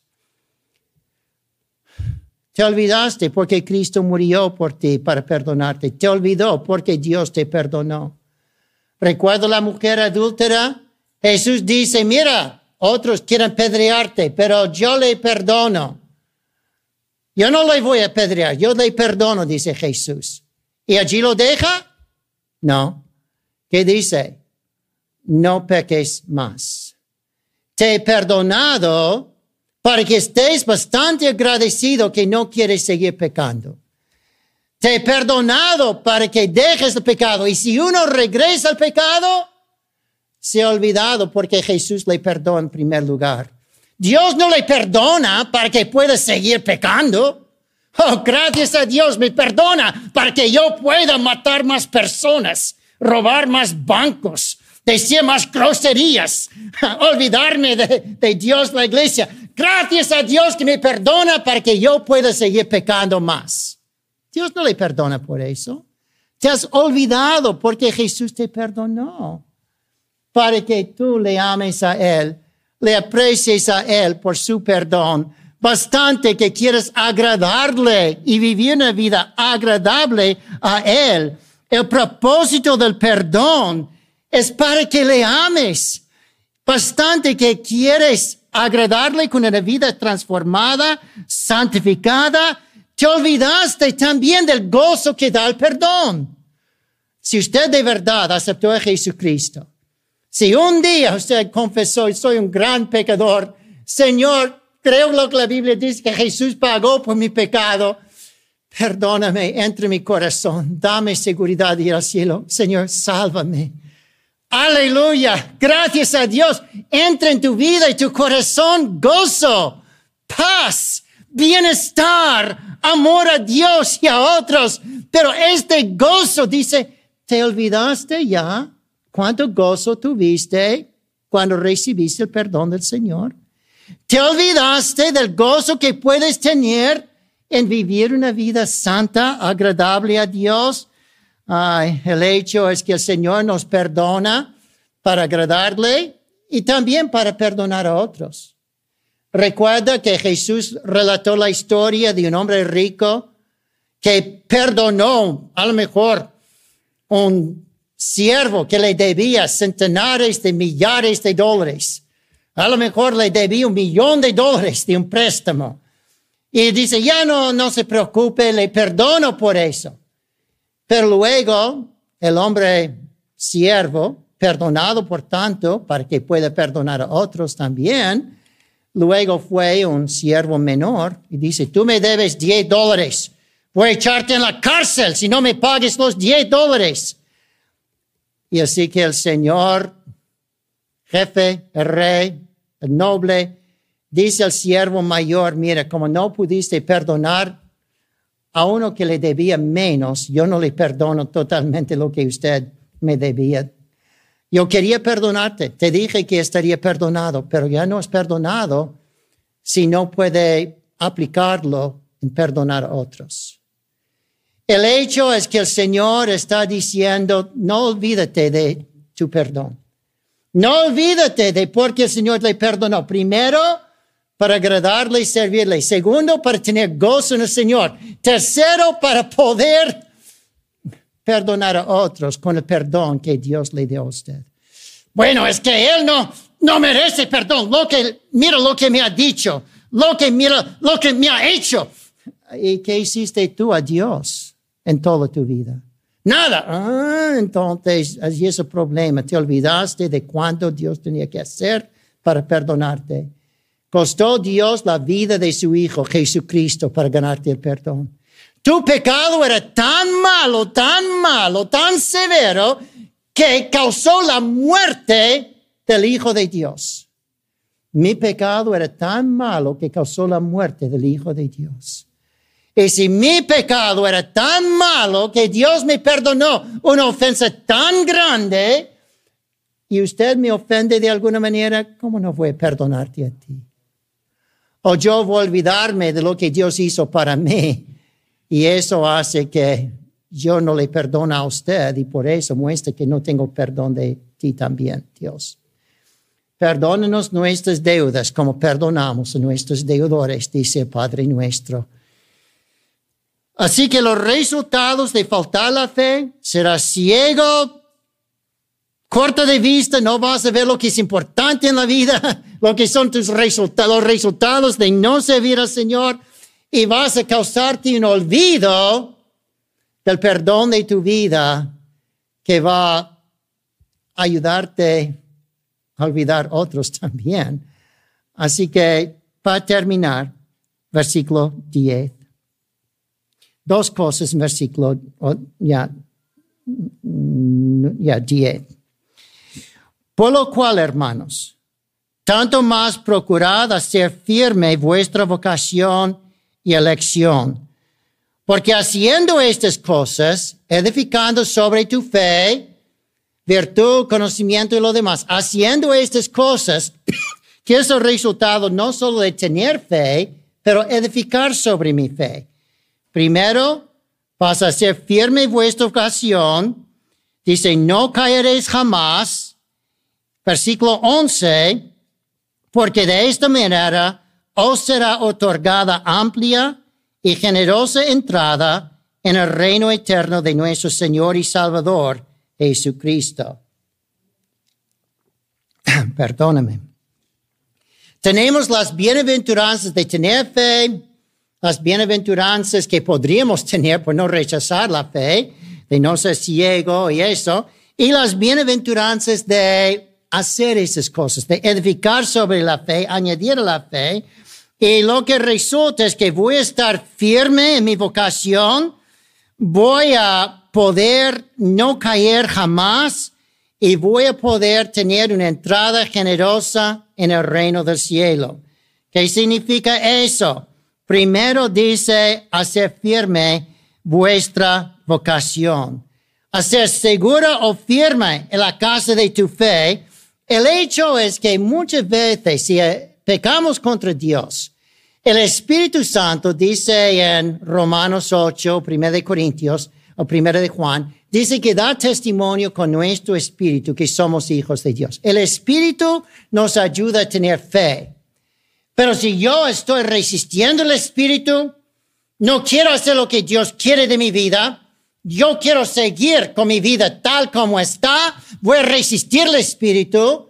Te olvidaste porque Cristo murió por ti para perdonarte. Te olvidó porque Dios te perdonó. ¿Recuerda la mujer adúltera? Jesús dice, mira, otros quieren apedrearte, pero yo le perdono. Yo no le voy a apedrear, yo le perdono, dice Jesús. ¿Y allí lo deja? No. ¿Qué dice? No peques más. Te he perdonado para que estés bastante agradecido que no quieres seguir pecando. Te he perdonado para que dejes el pecado. Y si uno regresa al pecado, se ha olvidado porque Jesús le perdonó en primer lugar. Dios no le perdona para que pueda seguir pecando. Gracias a Dios me perdona para que yo pueda matar más personas, robar más bancos, decir más groserías, olvidarme de Dios, la iglesia. Gracias a Dios que me perdona para que yo pueda seguir pecando más. Dios no le perdona por eso. Te has olvidado porque Jesús te perdonó para que tú le ames a Él le aprecies a Él por su perdón, bastante que quieres agradarle y vivir una vida agradable a Él. El propósito del perdón es para que le ames. Bastante que quieres agradarle con una vida transformada, santificada. Te olvidaste también del gozo que da el perdón. Si usted de verdad aceptó a Jesucristo, si un día usted confesó, soy un gran pecador, Señor, creo lo que la Biblia dice, que Jesús pagó por mi pecado, perdóname, entra en mi corazón, dame seguridad de ir al cielo. Señor, sálvame. Aleluya, gracias a Dios, entra en tu vida y tu corazón gozo, paz, bienestar, amor a Dios y a otros. Pero este gozo, dice, ¿te olvidaste ya cuánto gozo tuviste cuando recibiste el perdón del Señor? ¿Te olvidaste del gozo que puedes tener en vivir una vida santa, agradable a Dios? El hecho es que el Señor nos perdona para agradarle y también para perdonar a otros. Recuerda que Jesús relató la historia de un hombre rico que perdonó a lo mejor un siervo que le debía centenares de millares de dólares. A lo mejor le debía $1,000,000 de un préstamo. Y dice, ya no se preocupe, le perdono por eso. Pero luego el hombre siervo, perdonado por tanto, para que pueda perdonar a otros también, luego fue un siervo menor y dice, tú me debes $10. Voy a echarte en la cárcel si no me pagues los $10. Y así que el Señor, jefe, el rey, el noble, dice al siervo mayor, mira, como no pudiste perdonar a uno que le debía menos, yo no le perdono totalmente lo que usted me debía. Yo quería perdonarte, te dije que estaría perdonado, pero ya no es perdonado si no puede aplicarlo en perdonar a otros. El hecho es que el Señor está diciendo, no olvídate de tu perdón. No olvídate de por qué el Señor le perdonó. Primero, para agradarle y servirle. Segundo, para tener gozo en el Señor. Tercero, para poder perdonar a otros con el perdón que Dios le dio a usted. Bueno, es que Él no merece perdón. Mira lo que me ha dicho. Mira lo que me ha hecho. ¿Y qué hiciste tú a Dios en toda tu vida? Nada. Entonces, así es el problema. Te olvidaste de cuánto Dios tenía que hacer para perdonarte. Costó Dios la vida de su Hijo, Jesucristo, para ganarte el perdón. Tu pecado era tan malo, tan severo, que causó la muerte del Hijo de Dios. Mi pecado era tan malo que causó la muerte del Hijo de Dios. Y si mi pecado era tan malo que Dios me perdonó una ofensa tan grande, y usted me ofende de alguna manera, ¿cómo no voy a perdonarte a ti? O yo voy a olvidarme de lo que Dios hizo para mí, y eso hace que yo no le perdono a usted, y por eso muestra que no tengo perdón de ti también, Dios. Perdónanos nuestras deudas como perdonamos a nuestros deudores, dice el Padre nuestro. Así que los resultados de faltar la fe, serás ciego, corto de vista, no vas a ver lo que es importante en la vida, lo que son tus resultados, los resultados de no servir al Señor, y vas a causarte un olvido del perdón de tu vida que va a ayudarte a olvidar otros también. Así que, para terminar, versículo 10. Dos cosas en versículo 10. Por lo cual, hermanos, tanto más procurad hacer firme vuestra vocación y elección, porque haciendo estas cosas, edificando sobre tu fe, virtud, conocimiento y lo demás, haciendo estas cosas, que es el resultado no solo de tener fe, pero edificar sobre mi fe. Primero, vas a hacer firme vuestra vocación. Dice, no caeréis jamás. Versículo 11, porque de esta manera os será otorgada amplia y generosa entrada en el reino eterno de nuestro Señor y Salvador Jesucristo. Perdóname. Tenemos las bienaventuranzas de tener fe, las bienaventuranzas que podríamos tener por no rechazar la fe, de no ser ciego y eso, y las bienaventuranzas de hacer esas cosas, de edificar sobre la fe, añadir a la fe, y lo que resulta es que voy a estar firme en mi vocación, voy a poder no caer jamás y voy a poder tener una entrada generosa en el reino del cielo. ¿Qué significa eso? Primero dice hacer firme vuestra vocación. Hacer segura o firme en la casa de tu fe. El hecho es que muchas veces si pecamos contra Dios, el Espíritu Santo dice en Romanos 8, 1 Corintios o 1 de Juan, dice que da testimonio con nuestro espíritu que somos hijos de Dios. El Espíritu nos ayuda a tener fe. Pero si yo estoy resistiendo el Espíritu, no quiero hacer lo que Dios quiere de mi vida, yo quiero seguir con mi vida tal como está, voy a resistir el Espíritu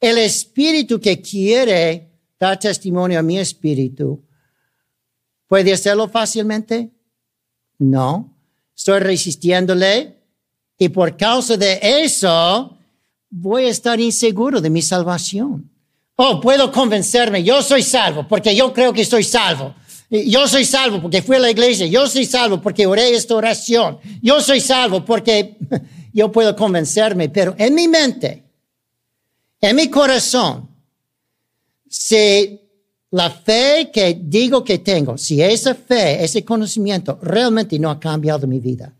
que quiere dar testimonio a mi espíritu. ¿Puede hacerlo fácilmente? No. Estoy resistiéndole y por causa de eso voy a estar inseguro de mi salvación. Oh, puedo convencerme, yo soy salvo porque yo creo que soy salvo. Yo soy salvo porque fui a la iglesia. Yo soy salvo porque oré esta oración. Yo soy salvo porque yo puedo convencerme, pero en mi mente, en mi corazón, si la fe que digo que tengo, si esa fe, ese conocimiento realmente no ha cambiado mi vida,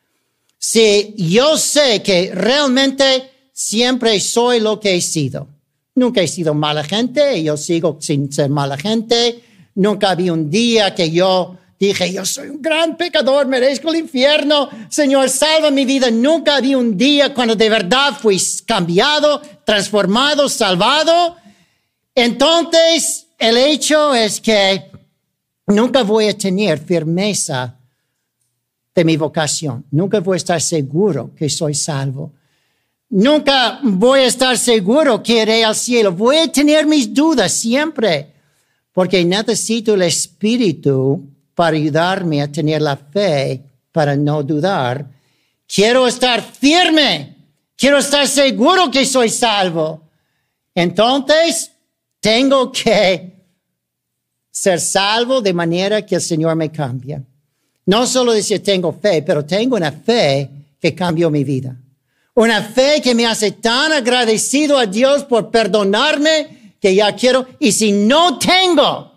si yo sé que realmente siempre soy lo que he sido, nunca he sido mala gente, yo sigo sin ser mala gente, nunca había un día que yo dije, yo soy un gran pecador, merezco el infierno, Señor, salva mi vida. Nunca había un día cuando de verdad fui cambiado, transformado, salvado. Entonces, el hecho es que nunca voy a tener firmeza de mi vocación. Nunca voy a estar seguro que soy salvo. Nunca voy a estar seguro que iré al cielo. Voy a tener mis dudas siempre, porque necesito el Espíritu para ayudarme a tener la fe, para no dudar. Quiero estar firme. Quiero estar seguro que soy salvo. Entonces, tengo que ser salvo de manera que el Señor me cambie. No solo decir tengo fe, pero tengo una fe que cambió mi vida. Una fe que me hace tan agradecido a Dios por perdonarme que ya quiero. Y si no tengo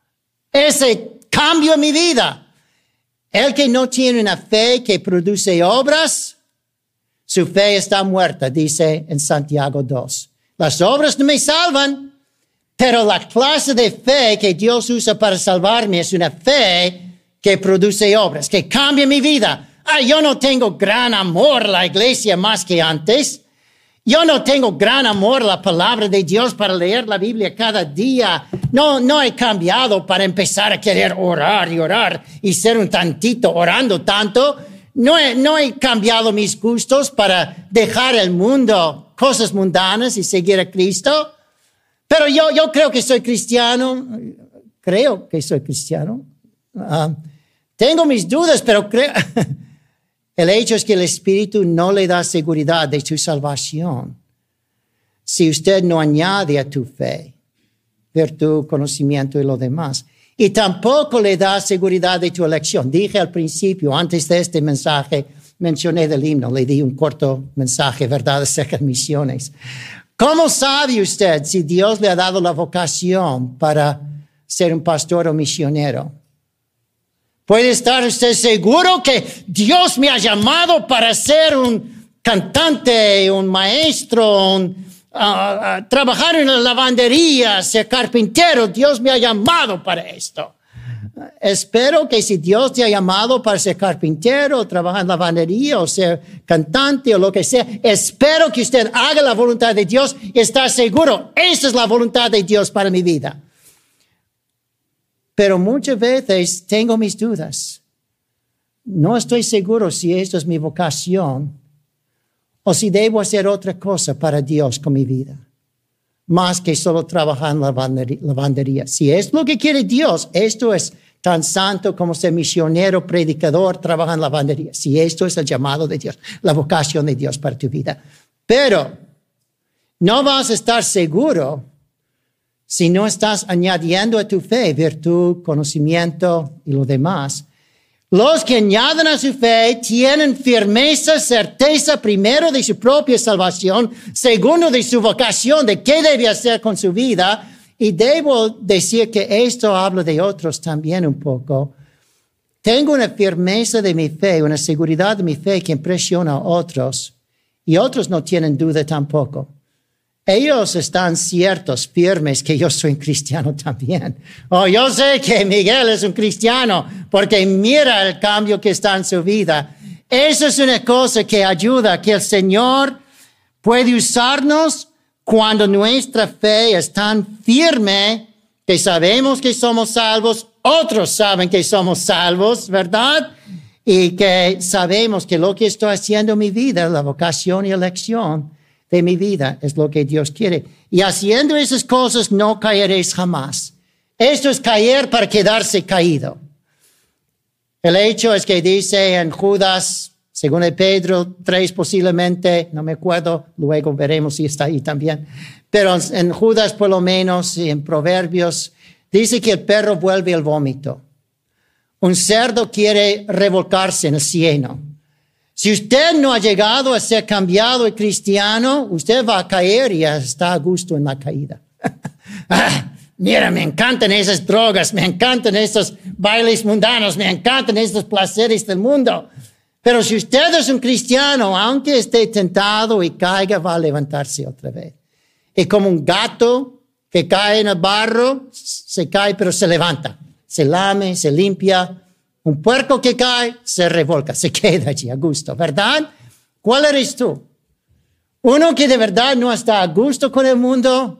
ese cambio en mi vida, el que no tiene una fe que produce obras, su fe está muerta, dice en Santiago 2. Las obras no me salvan. Pero la clase de fe que Dios usa para salvarme es una fe que produce obras, que cambia mi vida. Yo no tengo gran amor a la iglesia más que antes. Yo no tengo gran amor a la palabra de Dios para leer la Biblia cada día. No he cambiado para empezar a querer orar y ser un tantito orando tanto. No he cambiado mis gustos para dejar el mundo, cosas mundanas y seguir a Cristo. Pero yo creo que soy cristiano. Tengo mis dudas, pero creo. El hecho es que el Espíritu no le da seguridad de su salvación si usted no añade a tu fe, virtud, conocimiento y lo demás. Y tampoco le da seguridad de tu elección. Dije al principio, antes de este mensaje, mencioné del himno, le di un corto mensaje, verdad, acerca de misiones. ¿Cómo sabe usted si Dios le ha dado la vocación para ser un pastor o misionero? ¿Puede estar usted seguro que Dios me ha llamado para ser un cantante, un maestro, trabajar en la lavandería, ser carpintero? Dios me ha llamado para esto. Espero que si Dios te ha llamado para ser carpintero, trabajar en lavandería o ser cantante o lo que sea, espero que usted haga la voluntad de Dios y está seguro, esa es la voluntad de Dios para mi vida. Pero muchas veces tengo mis dudas. No estoy seguro si esto es mi vocación o si debo hacer otra cosa para Dios con mi vida. Más que solo trabajar en lavandería. Si es lo que quiere Dios, esto es tan santo como ser misionero, predicador, trabajar en lavandería. Si esto es el llamado de Dios, la vocación de Dios para tu vida. Pero no vas a estar seguro si no estás añadiendo a tu fe virtud, conocimiento y lo demás. Los que añaden a su fe tienen firmeza, certeza, primero de su propia salvación, segundo de su vocación, de qué debe hacer con su vida. Y debo decir que esto habla de otros también un poco. Tengo una firmeza de mi fe, una seguridad de mi fe que impresiona a otros. Y otros no tienen duda tampoco. Ellos están ciertos, firmes, que yo soy un cristiano también. Oh, yo sé que Miguel es un cristiano porque mira el cambio que está en su vida. Eso es una cosa que ayuda, que el Señor puede usarnos cuando nuestra fe es tan firme que sabemos que somos salvos, otros saben que somos salvos, ¿verdad? Y que sabemos que lo que estoy haciendo en mi vida, la vocación y elección de mi vida, es lo que Dios quiere. Y haciendo esas cosas no caeréis jamás. Esto es caer para quedarse caído. El hecho es que dice en Judas, según el Pedro 3 posiblemente, no me acuerdo, luego veremos si está ahí también. Pero en Judas por lo menos y en Proverbios, dice que el perro vuelve al vómito. Un cerdo quiere revolcarse en el cieno. Si usted no ha llegado a ser cambiado y cristiano, usted va a caer y ya está a gusto en la caída. Mira, me encantan esas drogas, me encantan esos bailes mundanos, me encantan estos placeres del mundo. Pero si usted es un cristiano, aunque esté tentado y caiga, va a levantarse otra vez. Y como un gato que cae en el barro, se cae pero se levanta, se lame, se limpia. Un puerco que cae, se revolca, se queda allí a gusto, ¿verdad? ¿Cuál eres tú? ¿Uno que de verdad no está a gusto con el mundo?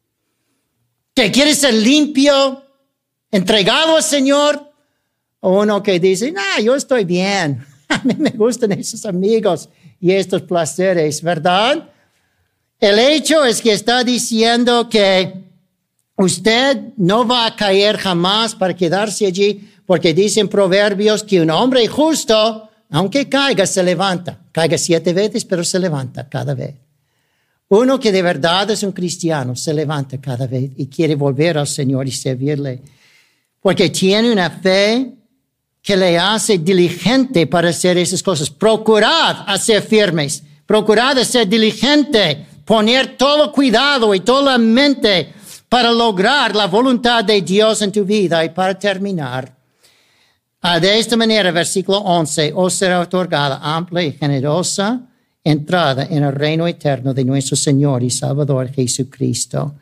¿Que quiere ser limpio, entregado al Señor? ¿O uno que dice, yo estoy bien, a mí me gustan esos amigos y estos placeres, ¿verdad? El hecho es que está diciendo que usted no va a caer jamás para quedarse allí, porque dicen Proverbios que un hombre justo, aunque caiga, se levanta. Caiga 7 veces, pero se levanta cada vez. Uno que de verdad es un cristiano se levanta cada vez y quiere volver al Señor y servirle. Porque tiene una fe que le hace diligente para hacer esas cosas. Procurad hacer firmes. Procurad ser diligente. Poner todo cuidado y toda la mente para lograr la voluntad de Dios en tu vida. Y para terminar, de esta manera, versículo 11, os será otorgada amplia y generosa entrada en el reino eterno de nuestro Señor y Salvador Jesucristo.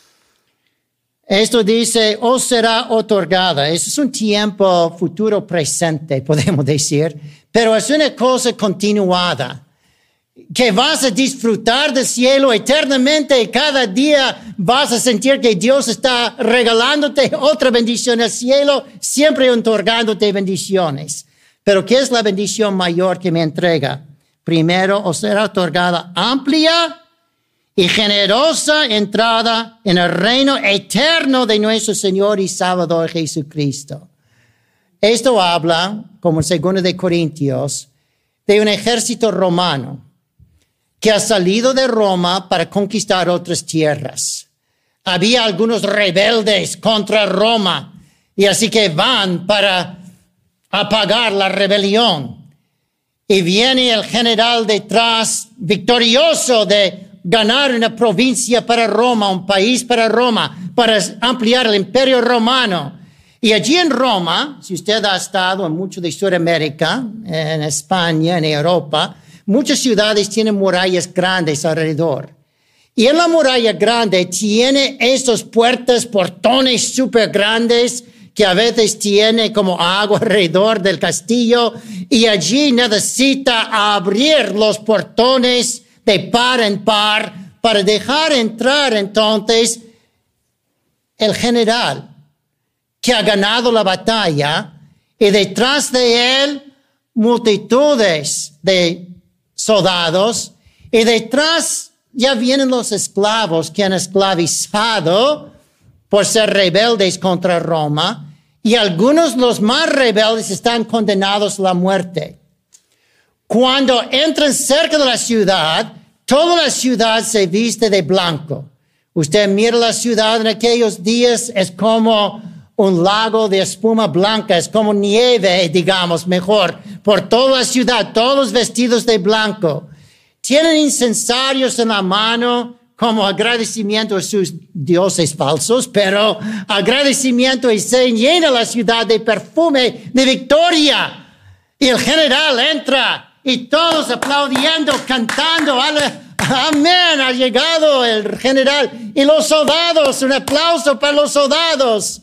Esto dice, os será otorgada. Eso es un tiempo futuro presente, podemos decir, pero es una cosa continuada. Que vas a disfrutar del cielo eternamente y cada día vas a sentir que Dios está regalándote otra bendición al cielo, siempre otorgándote bendiciones. Pero ¿qué es la bendición mayor que me entrega? Primero, os será otorgada amplia y generosa entrada en el reino eterno de nuestro Señor y Salvador Jesucristo. Esto habla, como en 2 de Corintios, de un ejército romano que ha salido de Roma para conquistar otras tierras. Había algunos rebeldes contra Roma y así que van para apagar la rebelión. Y viene el general detrás victorioso de ganar una provincia para Roma, un país para Roma, para ampliar el imperio romano. Y allí en Roma, si usted ha estado en mucho de Sudamérica, en España, en Europa, muchas ciudades tienen murallas grandes alrededor. Y en la muralla grande tiene esas puertas, portones súper grandes que a veces tiene como agua alrededor del castillo y allí necesita abrir los portones de par en par para dejar entrar entonces el general que ha ganado la batalla y detrás de él multitudes de soldados y detrás ya vienen los esclavos que han esclavizado por ser rebeldes contra Roma y algunos los más rebeldes están condenados a la muerte. Cuando entran cerca de la ciudad, toda la ciudad se viste de blanco. Usted mira la ciudad en aquellos días, es como un lago de espuma blanca, es como nieve, digamos, mejor, por toda la ciudad, todos vestidos de blanco. Tienen incensarios en la mano como agradecimiento a sus dioses falsos, pero agradecimiento y se llena la ciudad de perfume de victoria. Y el general entra y todos aplaudiendo, cantando, amén, ha llegado el general. Y los soldados, un aplauso para los soldados.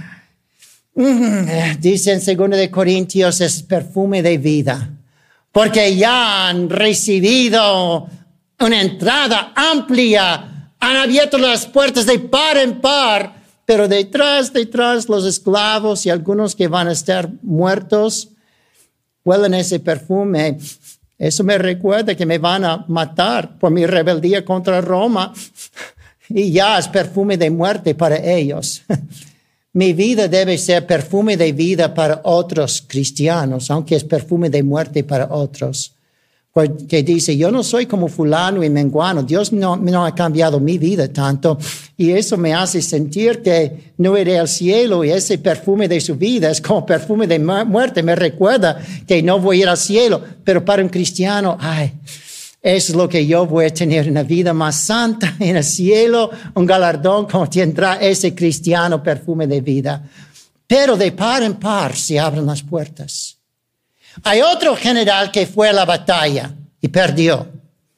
Dice en 2 de Corintios, es perfume de vida, porque ya han recibido una entrada amplia, han abierto las puertas de par en par, pero detrás los esclavos y algunos que van a estar muertos, huelen ese perfume. Eso me recuerda que me van a matar por mi rebeldía contra Roma y ya es perfume de muerte para ellos. Mi vida debe ser perfume de vida para otros cristianos, aunque es perfume de muerte para otros. Porque dice, yo no soy como fulano y menguano. Dios no ha cambiado mi vida tanto. Y eso me hace sentir que no iré al cielo. Y ese perfume de su vida es como perfume de muerte. Me recuerda que no voy a ir al cielo. Pero para un cristiano, eso es lo que yo voy a tener, una vida más santa en el cielo, un galardón como tendrá ese cristiano perfume de vida. Pero de par en par se abren las puertas. Hay otro general que fue a la batalla y perdió.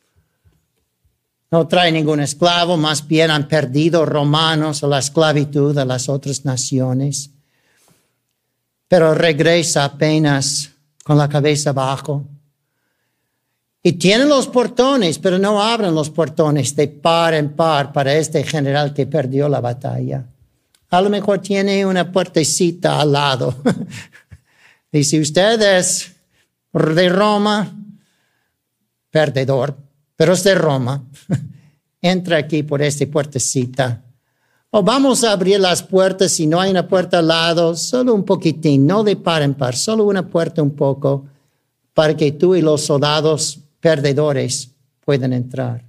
No trae ningún esclavo, más bien han perdido romanos a la esclavitud a las otras naciones. Pero regresa apenas con la cabeza abajo. Y tienen los portones, pero no abren los portones de par en par para este general que perdió la batalla. A lo mejor tiene una puertecita al lado. Y si usted es de Roma, perdedor, pero es de Roma, entra aquí por esta puertecita. O vamos a abrir las puertas, si no hay una puerta al lado, solo un poquitín, no de par en par, solo una puerta un poco, para que tú y los soldados perdedores puedan entrar.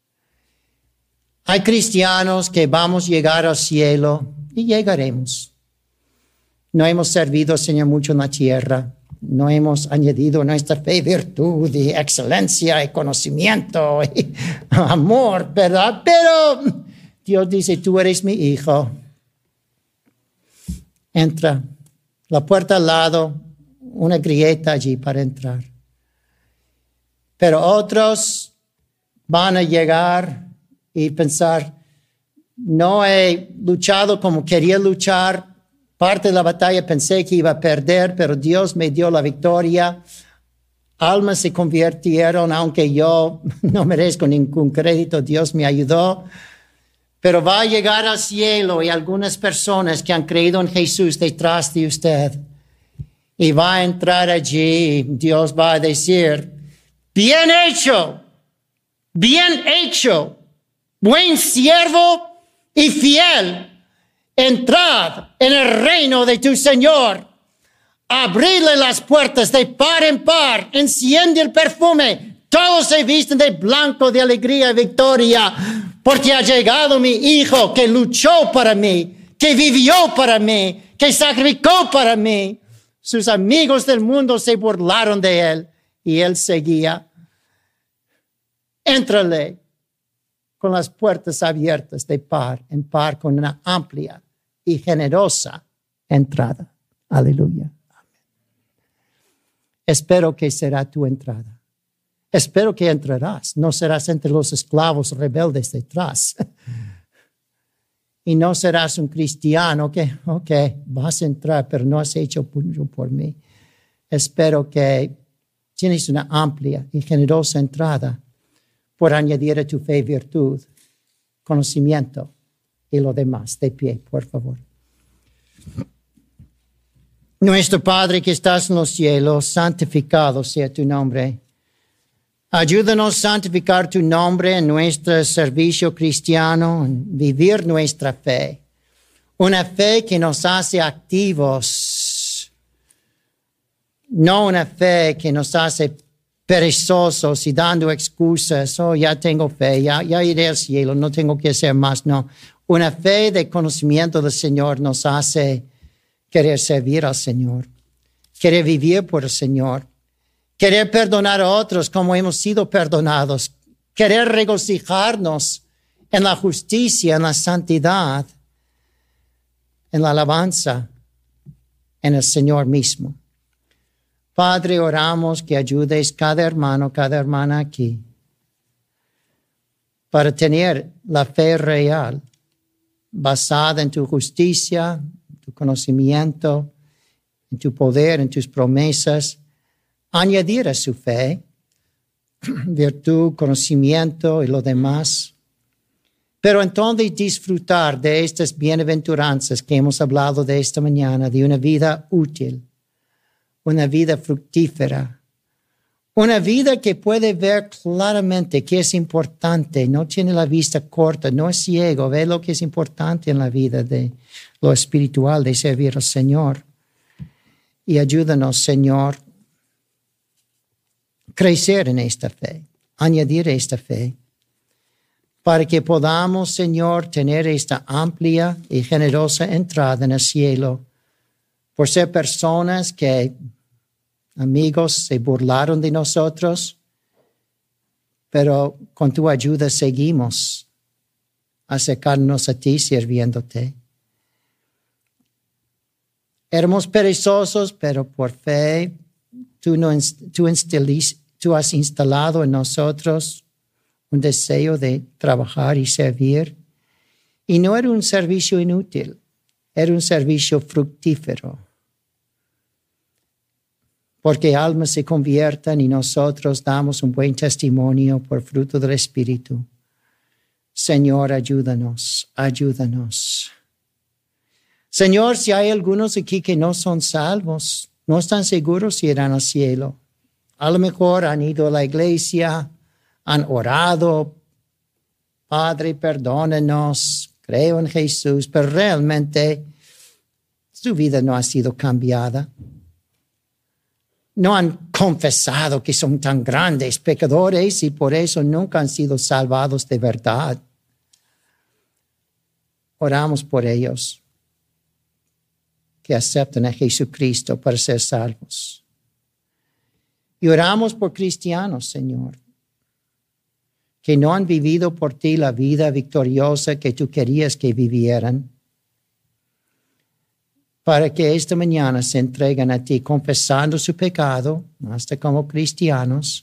Hay cristianos que vamos a llegar al cielo y llegaremos. No hemos servido al Señor mucho en la tierra. No hemos añadido nuestra fe, virtud y excelencia y conocimiento y amor, ¿verdad? Pero Dios dice, tú eres mi hijo. Entra. La puerta al lado, una grieta allí para entrar. Pero otros van a llegar y pensar, no he luchado como quería luchar. Parte de la batalla pensé que iba a perder, pero Dios me dio la victoria. Almas se convirtieron, aunque yo no merezco ningún crédito, Dios me ayudó. Pero va a llegar al cielo y algunas personas que han creído en Jesús detrás de usted. Y va a entrar allí, Dios va a decir, bien hecho, buen siervo y fiel. Entrad en el reino de tu Señor. Abridle las puertas de par en par. Enciende el perfume. Todos se visten de blanco de alegría y victoria. Porque ha llegado mi hijo que luchó para mí, que vivió para mí, que sacrificó para mí. Sus amigos del mundo se burlaron de él y él seguía. Éntrale con las puertas abiertas de par en par con una amplia y generosa entrada. Aleluya. Amén. Espero que será tu entrada. Espero que entrarás. No serás entre los esclavos rebeldes detrás. y no serás un cristiano que, vas a entrar, pero no has hecho mucho por mí. Espero que tienes una amplia y generosa entrada por añadir a tu fe virtud, conocimiento y lo demás. De pie, por favor. Nuestro Padre que estás en los cielos, santificado sea tu nombre. Ayúdanos a santificar tu nombre en nuestro servicio cristiano, en vivir nuestra fe. Una fe que nos hace activos, no una fe que nos hace perezosos y dando excusas. Ya tengo fe, ya iré al cielo, no tengo que hacer más. No, una fe de conocimiento del Señor nos hace querer servir al Señor, querer vivir por el Señor. Querer perdonar a otros como hemos sido perdonados. Querer regocijarnos en la justicia, en la santidad, en la alabanza, en el Señor mismo. Padre, oramos que ayudes cada hermano, cada hermana aquí para tener la fe real, basada en tu justicia, tu conocimiento, en tu poder, en tus promesas. Añadir a su fe virtud, conocimiento y lo demás. Pero entonces disfrutar de estas bienaventuranzas que hemos hablado de esta mañana, de una vida útil, una vida fructífera, una vida que puede ver claramente qué es importante, no tiene la vista corta, no es ciego, ve lo que es importante en la vida de lo espiritual, de servir al Señor. Y ayúdanos, Señor, crecer en esta fe, añadir esta fe, para que podamos, Señor, tener esta amplia y generosa entrada en el cielo, por ser personas que, amigos, se burlaron de nosotros, pero con tu ayuda seguimos acercándonos a ti, sirviéndote. Éramos perezosos, pero por fe, Tú has instalado en nosotros un deseo de trabajar y servir. Y no era un servicio inútil, era un servicio fructífero. Porque almas se conviertan y nosotros damos un buen testimonio por fruto del Espíritu. Señor, ayúdanos, ayúdanos. Señor, si hay algunos aquí que no son salvos, no están seguros si irán al cielo. A lo mejor han ido a la iglesia, han orado, Padre, perdónanos, creo en Jesús, pero realmente su vida no ha sido cambiada. No han confesado que son tan grandes pecadores y por eso nunca han sido salvados de verdad. Oramos por ellos que acepten a Jesucristo para ser salvos. Y oramos por cristianos, Señor, que no han vivido por ti la vida victoriosa que tú querías que vivieran, para que esta mañana se entreguen a ti confesando su pecado, hasta como cristianos,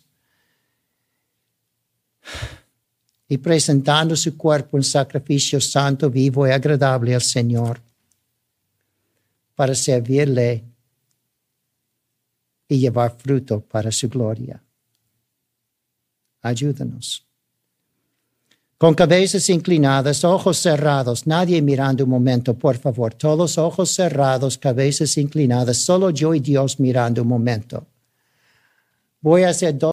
y presentando su cuerpo en sacrificio santo, vivo y agradable al Señor, para servirle y llevar fruto para su gloria. Ayúdanos. Con cabezas inclinadas, ojos cerrados, nadie mirando un momento, por favor. Todos ojos cerrados, cabezas inclinadas, solo yo y Dios mirando un momento. Voy a hacer dos